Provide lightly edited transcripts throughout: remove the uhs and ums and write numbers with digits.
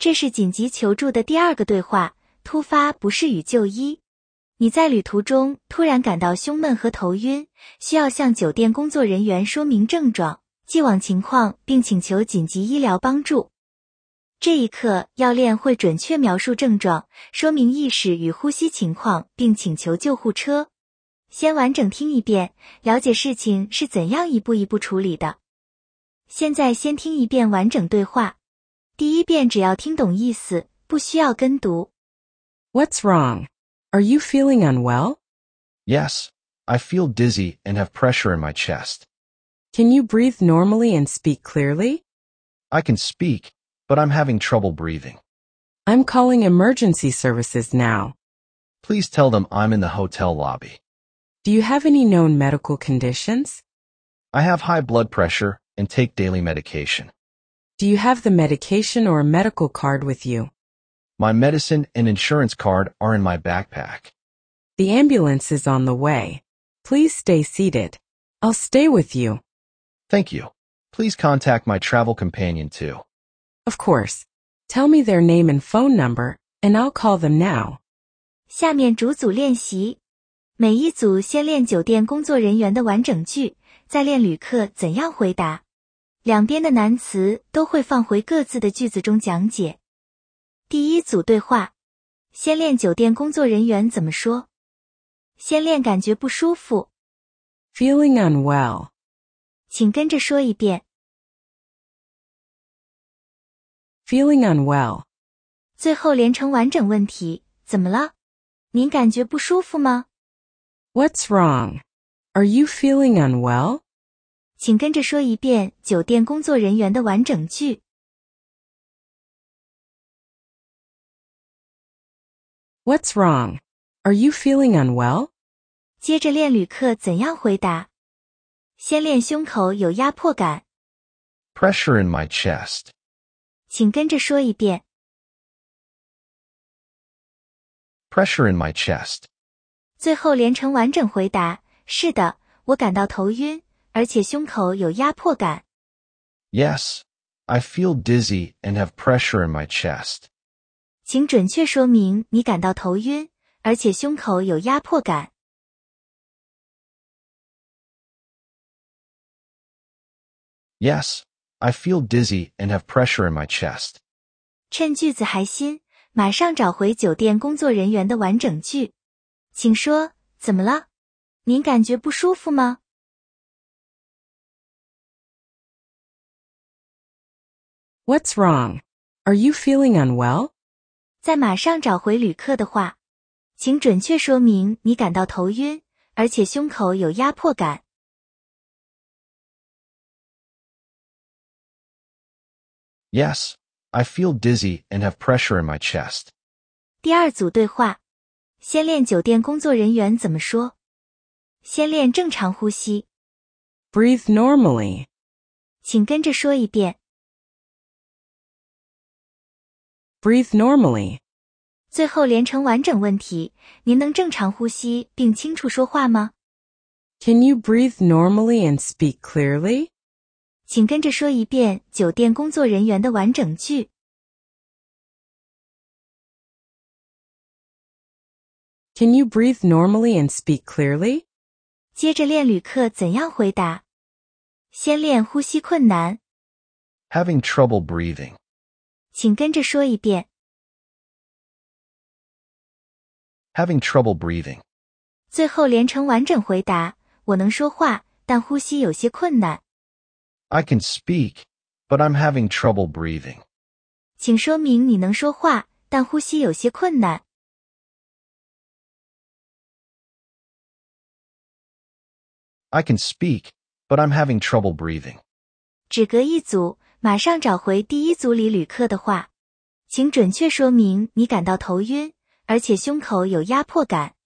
这是紧急求助的第二个对话，突发不适与就医。你在旅途中突然感到胸闷和头晕，需要向酒店工作人员说明症状、既往情况并请求紧急医疗帮助。这一刻，要练会准确描述症状，说明意识与呼吸情况，并请求救护车。先完整听一遍，了解事情是怎样一步一步处理的。现在先听一遍完整对话。第一遍只要听懂意思，不需要跟读。 What's wrong? Are you feeling unwell? Yes, I feel dizzy and have pressure in my chest. Can you breathe normally and speak clearly? I can speak, but I'm having trouble breathing. I'm calling emergency services now. Please tell them I'm in the hotel lobby. Do you have any known medical conditions? I have high blood pressure and take daily medication. Do you have the medication or a medical card with you? My medicine and insurance card are in my backpack. The ambulance is on the way. Please stay seated. I'll stay with you. Thank you. Please contact my travel companion too. Of course. Tell me their name and phone number, and I'll call them now. 下面逐组练习。每一组先练酒店工作人员的完整句，再练旅客怎样回答。两边的难词都会放回各自的句子中讲解。第一组对话，先练酒店工作人员怎么说。先练感觉不舒服。 Feeling unwell. 请跟着说一遍。 Feeling unwell. 最后连成完整问题，怎么了？您感觉不舒服吗？ What's wrong? Are you feeling unwell? 请跟着说一遍酒店工作人员的完整句。 What's wrong? Are you feeling unwell? 接着练旅客怎样回答。先练胸口有压迫感。 Pressure in my chest. 请跟着说一遍。 Pressure in my chest. 最后连成完整回答，是的，我感到头晕，而且胸口有压迫感。 Yes, I feel dizzy and have pressure in my chest. 请准确说明你感到头晕，而且胸口有压迫感。 Yes, I feel dizzy and have pressure in my chest. 趁句子还新，马上找回酒店工作人员的完整句。请说，怎么了？您感觉不舒服吗？ What's wrong? Are you feeling unwell? 再马上找回旅客的话，请准确说明你感到头晕，而且胸口有压迫感。 Yes, I feel dizzy and have pressure in my chest. 第二组对话，先练酒店工作人员怎么说。先练正常呼吸。 Breathe normally. 请跟着说一遍。 Breathe normally. 最后连成完整问题，您能正常呼吸并清楚说话吗？ Can you breathe normally and speak clearly? 请跟着说一遍酒店工作人员的完整句。 Can you breathe normally and speak clearly? 接着练旅客怎样回答。先练呼吸困难。 Having trouble breathing. 请跟着说一遍。 Having trouble breathing. 最后连成完整回答，我能说话，但呼吸有些困难。 I can speak, but I'm having trouble breathing. 请说明你能说话，但呼吸有些困难。 I can speak, but I'm having trouble breathing. 只隔一组，马上找回第一组里旅客的话，请准确说明你感到头晕，而且胸口有压迫感。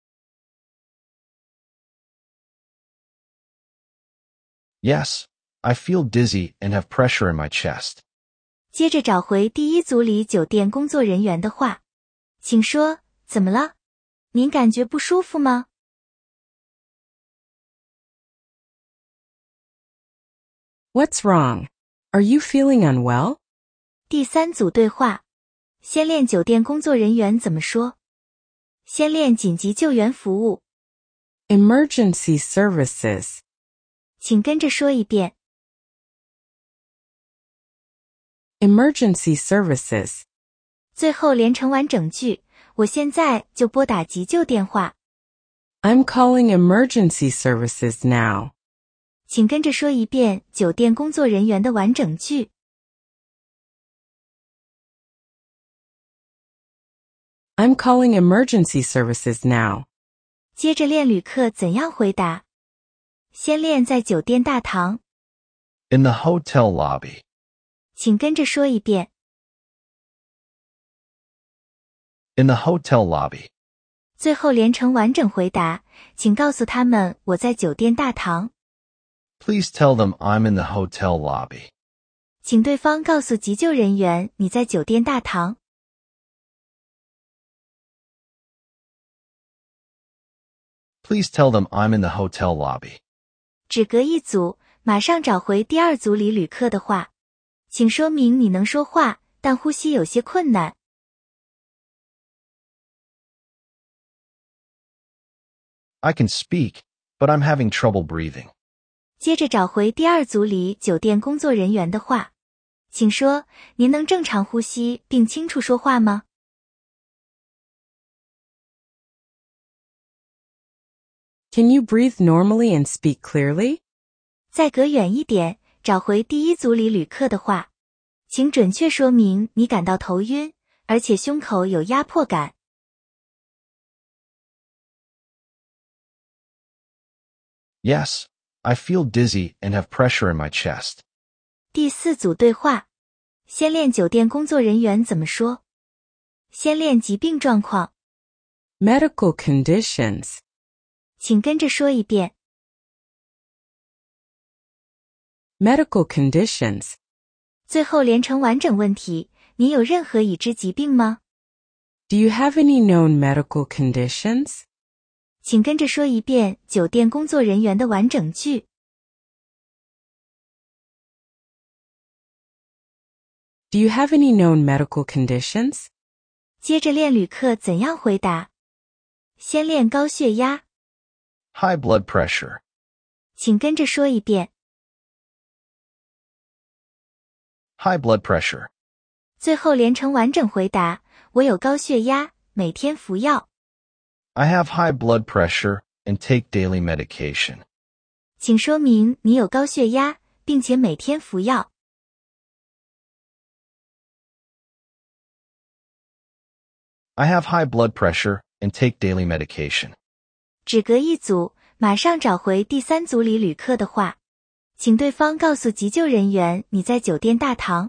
Yes, I feel dizzy and have pressure in my chest. 接着找回第一组里酒店工作人员的话，请说，怎么了？您感觉不舒服吗？ What's wrong? Are you feeling unwell? 第三组对话， 先练酒店工作人员怎么说。先练紧急救援服务。 Emergency services. 请跟着说一遍。 Emergency services. 最后连成完整句，我现在就拨打急救电话。 I'm calling emergency services now. 请跟着说一遍酒店工作人员的完整句。 I'm calling emergency services now. 接着练旅客怎样回答。先练在酒店大堂。 In the hotel lobby. 请跟着说一遍。 In the hotel lobby. 最后连成完整回答，请告诉他们我在酒店大堂。 Please tell them I'm in the hotel lobby. 请对方告诉急救人员你在酒店大堂。 Please tell them I'm in the hotel lobby. 只隔一组，马上找回第二组里旅客的话。请说明你能说话，但呼吸有些困难。 I can speak, but I'm having trouble breathing. 接着找回第二组里酒店工作人员的话。请说，您能正常呼吸并清楚说话吗？ Can you breathe normally and speak clearly? 再隔远一点，找回第一组里旅客的话。请准确说明你感到头晕，而且胸口有压迫感。 Yes, I feel dizzy and have pressure in my chest. 第四组对话。先练酒店工作人员怎么说。先练疾病状况。 Medical conditions. 请跟着说一遍。 Medical conditions. 最后连成完整问题，你有任何已知疾病吗？ Do you have any known medical conditions? 请跟着说一遍酒店工作人员的完整句。 Do you have any known medical conditions? 接着练旅客怎样回答。先练高血压。 High blood pressure. 请跟着说一遍。 High blood pressure. 最后连成完整回答，我有高血压，每天服药。 I have high blood pressure and take daily medication. 请说明你有高血压，并且每天服药。 I have high blood pressure and take daily medication. 只隔一组，马上找回第三组里旅客的话。请对方告诉急救人员你在酒店大堂。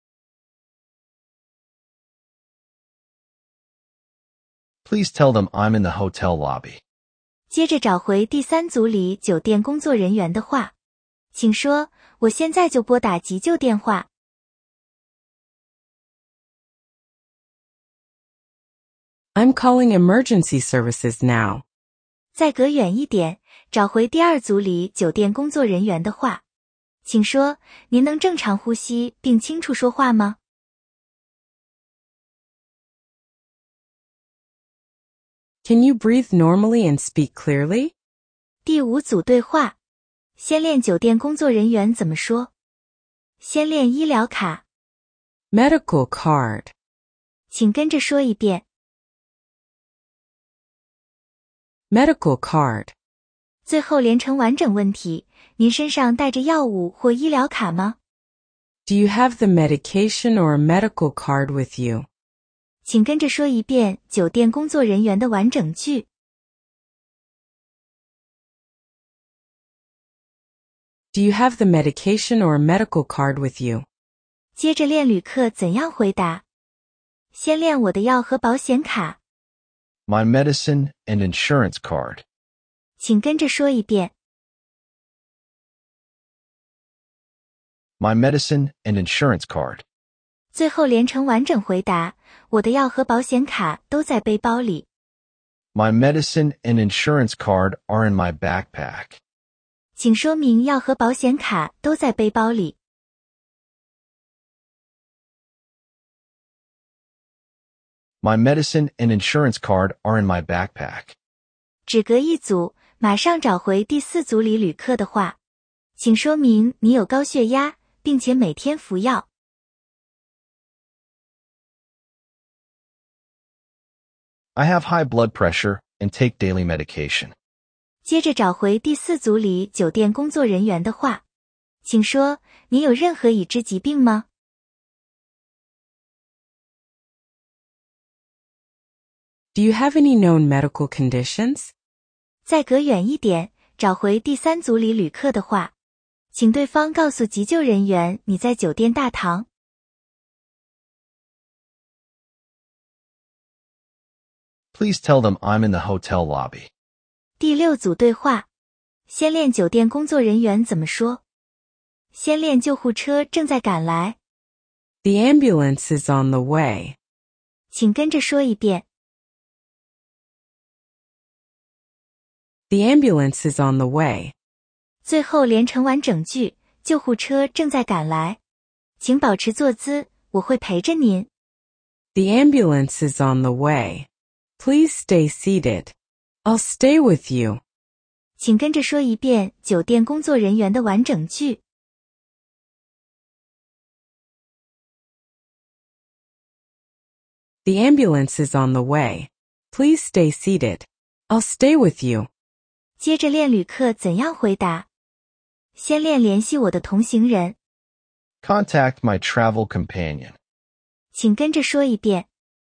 Please tell them I'm in the hotel lobby. 接着找回第三组里酒店工作人员的话。请说，我现在就拨打急救电话。 I'm calling emergency services now. 再隔远一点，找回第二组里酒店工作人员的话。请说，您能正常呼吸并清楚说话吗？ Can you breathe normally and speak clearly? 第五组对话。先练酒店工作人员怎么说。先练医疗卡。 Medical card. 请跟着说一遍。 Medical card. 最后连成完整问题，您身上带着药物或医疗卡吗？ Do you have the medication or a medical card with you? 请跟着说一遍酒店工作人员的完整句。 Do you have the medication or a medical card with you? 接着练旅客怎样回答。先练我的药和保险卡。 My medicine and insurance card. 请跟着说一遍。 My medicine and insurance card. 最后连成完整回答，我的药和保险卡都在背包里。 My medicine and insurance card are in my backpack. 请说明药和保险卡都在背包里。 My medicine and insurance card are in my backpack. 只隔一组，马上找回第4组里旅客的话。请说明你有高血压，并且每天服药。 I have high blood pressure and take daily medication. 接着找回第4组里酒店工作人员的话。请说，你有任何已知疾病吗？ Do you have any known medical conditions? 再隔远一点，找回第3组里旅客的话。请对方告诉急救人员你在酒店大堂。 Please tell them I'm in the hotel lobby. 第6组对话。先练酒店工作人员怎么说。先练救护车正在赶来。 The ambulance is on the way. 请跟着说一遍。 The ambulance is on the way. 最后连成完整句，救护车正在赶来。请保持坐姿，我会陪着您。 The ambulance is on the way. Please stay seated. I'll stay with you. 请跟着说一遍酒店工作人员的完整句。 The ambulance is on the way. Please stay seated. I'll stay with you. 接着练旅客怎样回答。先练联系我的同行人。 Contact my travel companion. 请跟着说一遍。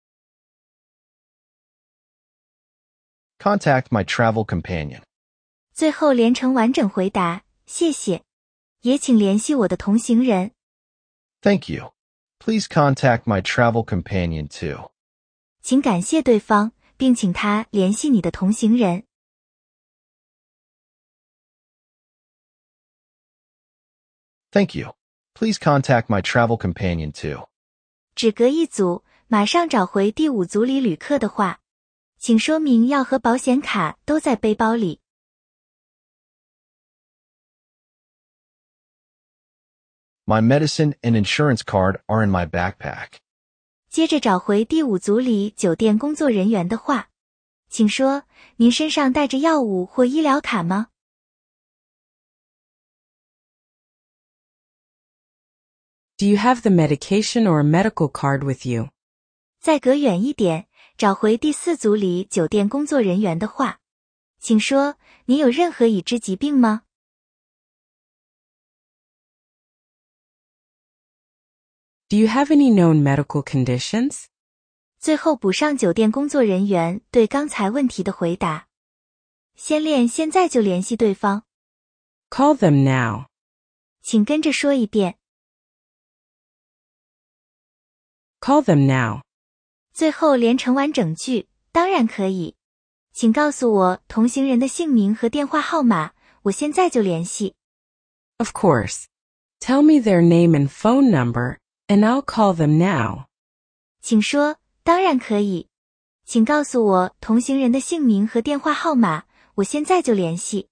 Contact my travel companion. 最后连成完整回答，谢谢。也请联系我的同行人。 Thank you. Please contact my travel companion too. 请感谢对方，并请他联系你的同行人。 Thank you. Please contact my travel companion too. 只隔一组，马上找回第5组里旅客的话。请说明药和保险卡都在背包里。 My medicine and insurance card are in my backpack. 接着找回第5组里酒店工作人员的话。请说，您身上带着药物或医疗卡吗？ Do you have the medication or a medical card with you? 再隔远一点，找回第4组里酒店工作人员的话。请说，你有任何已知疾病吗？ Do you have any known medical conditions? 最后补上酒店工作人员对刚才问题的回答。先练现在就联系对方。 Call them now. 请跟着说一遍。 Call them now. 最后连成完整句，当然可以。请告诉我同行人的姓名和电话号码，我现在就联系。 Of course. Tell me their name and phone number, and I'll call them now. 请说，当然可以。请告诉我同行人的姓名和电话号码，我现在就联系。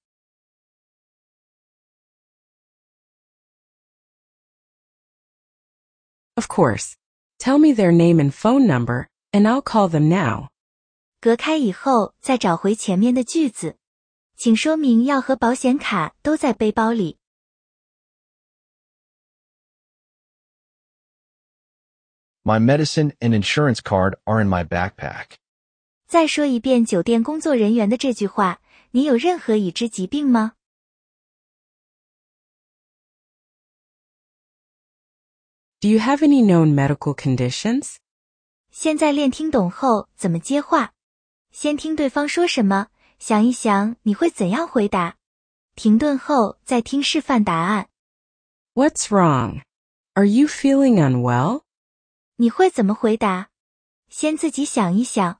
Of course. Tell me their name and phone number, and I'll call them now. 隔开以后再找回前面的句子。请说明药和保险卡都在背包里。 My medicine and insurance card are in my backpack. 再说一遍酒店工作人员的这句话，你有任何已知疾病吗？ Do you have any known medical conditions? 现在练听懂后怎么接话。先听对方说什么，想一想你会怎样回答。停顿后再听示范答案。 What's wrong? Are you feeling unwell? 你会怎么回答？先自己想一想。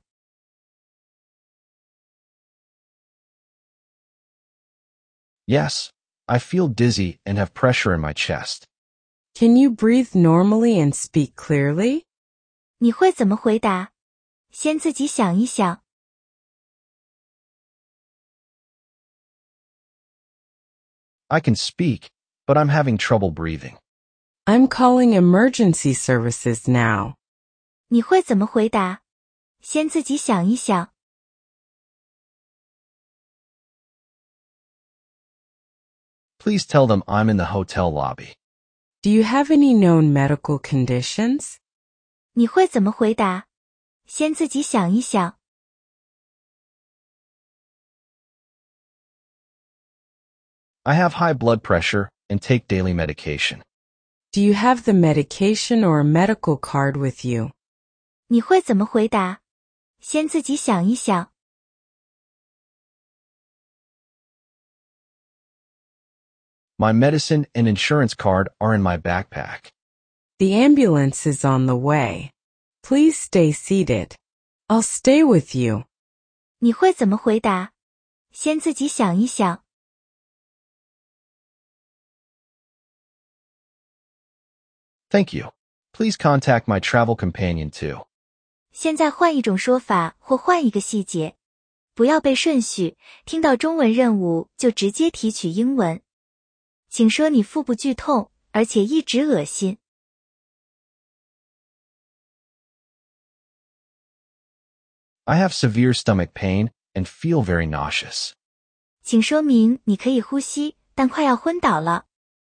Yes, I feel dizzy and have pressure in my chest. Can you breathe normally and speak clearly? 你会怎么回答？先自己想一想。 I can speak, but I'm having trouble breathing. I'm calling emergency services now. 你会怎么回答？ 先自己想一想。 Please tell them I'm in the hotel lobby. Do you have any known medical conditions? 你会怎么回答？先自己想一想。 I have high blood pressure and take daily medication. Do you have the medication or a medical card with you? 你会怎么回答？先自己想一想。 My medicine and insurance card are in my backpack. The ambulance is on the way. Please stay seated. I'll stay with you. 你会怎么回答？先自己想一想。 Thank you. Please contact my travel companion too. 现在换一种说法或换一个细节，不要背顺序，听到中文任务就直接提取英文。请说你腹部剧痛，而且一直恶心。 I have severe stomach pain and feel very nauseous. 请说明你可以呼吸，但快要昏倒了。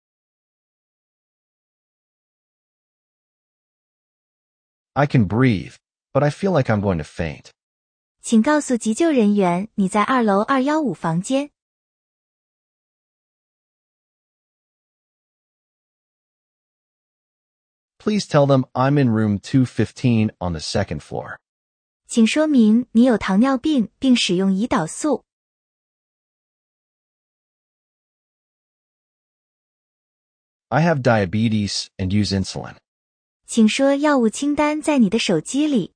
I can breathe, but I feel like I'm going to faint. 请告诉急救人员你在2楼215房间。 Please tell them I'm in room 215 on the second floor. 请说明你有糖尿病并使用胰岛素。 I have diabetes and use insulin. 请说药物清单在你的手机里。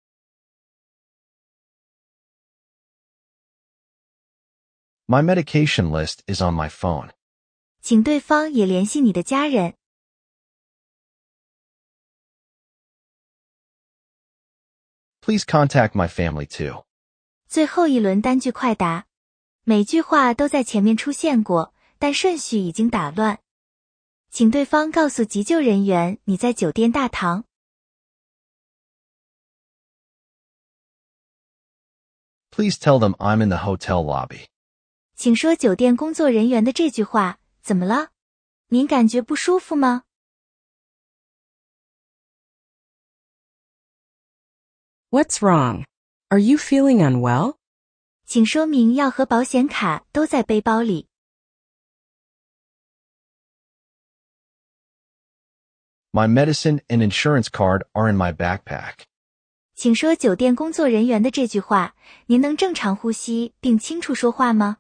My medication list is on my phone. 请对方也联系你的家人。 Please contact my family too. 最后一轮单句快答，每句话都在前面出现过，但顺序已经打乱。请对方告诉急救人员你在酒店大堂。 Please tell them I'm in the hotel lobby. 请说酒店工作人员的这句话，怎么了？您感觉不舒服吗？ What's wrong? Are you feeling unwell? 请说明药和保险卡都在背包里。 My medicine and insurance card are in my backpack. 请说酒店工作人员的这句话，您能正常呼吸并清楚说话吗？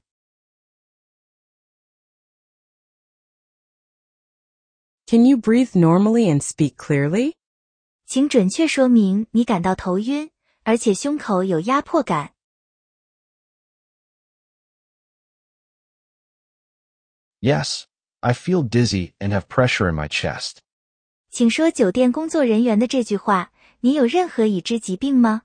Can you breathe normally and speak clearly? 请准确说明你感到头晕，而且胸口有压迫感。 Yes, I feel dizzy and have pressure in my chest. 请说酒店工作人员的这句话，你有任何已知疾病吗？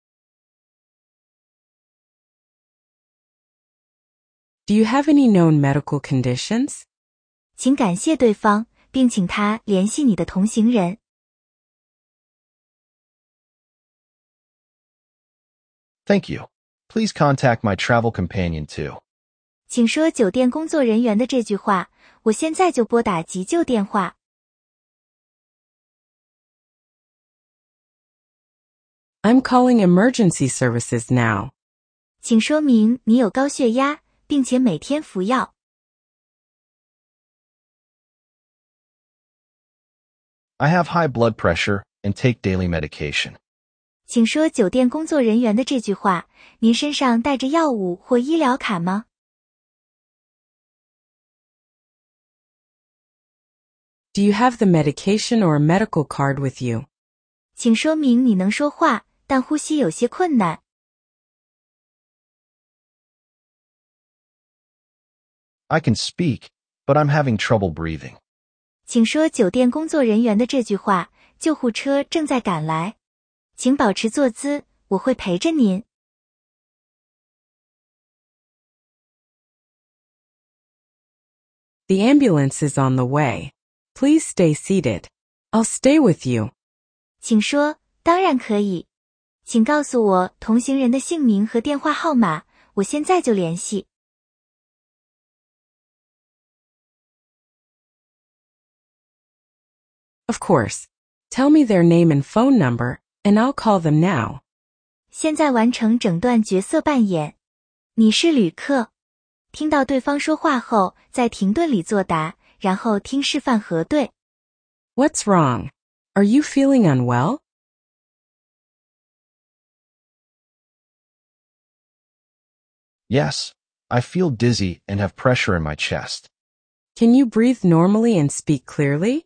Do you have any known medical conditions? 请感谢对方，并请他联系你的同行人。 Thank you. Please contact my travel companion too. 请说酒店工作人员的这句话，我现在就拨打急救电话。 I'm calling emergency services now. 请说明你有高血压，并且每天服药。 I have high blood pressure and take daily medication. 请说酒店工作人员的这句话，您身上带着药物或医疗卡吗？ Do you have the medication or a medical card with you? 请说明你能说话，但呼吸有些困难。 I can speak, but I'm having trouble breathing. 请说酒店工作人员的这句话，救护车正在赶来。请保持坐姿，我会陪着您。 The ambulance is on the way. Please stay seated. I'll stay with you. 请说，当然可以。 请告诉我同行人的姓名和电话号码，我现在就联系。 Of course. Tell me their name and phone number, and I'll call them now. 现在完成整段角色扮演。你是旅客。听到对方说话后，在停顿里作答，然后听示范核对。 What's wrong? Are you feeling unwell? Yes, I feel dizzy and have pressure in my chest. Can you breathe normally and speak clearly?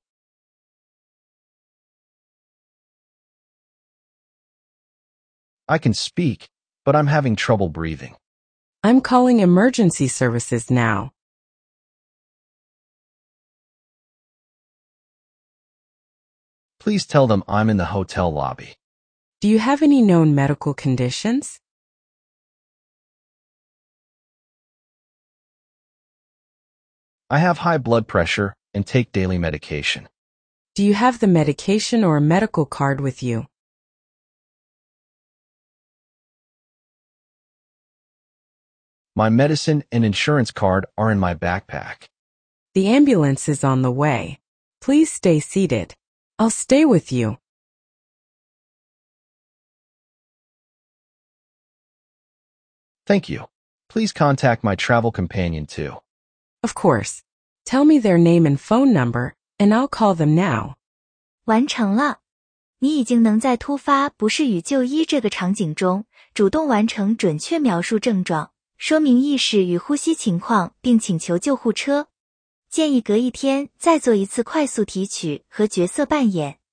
I can speak, but I'm having trouble breathing. I'm calling emergency services now. Please tell them I'm in the hotel lobby. Do you have any known medical conditions? I have high blood pressure and take daily medication. Do you have the medication or a medical card with you? My medicine and insurance card are in my backpack. The ambulance is on the way. Please stay seated. I'll stay with you. Thank you. Please contact my travel companion too. Of course. Tell me their name and phone number, and I'll call them now. 完成了。你已经能在突发不适与就医这个场景中，主动完成准确描述症状，说明意识与呼吸情况，并请求救护车。建议隔一天再做一次快速提取和角色扮演。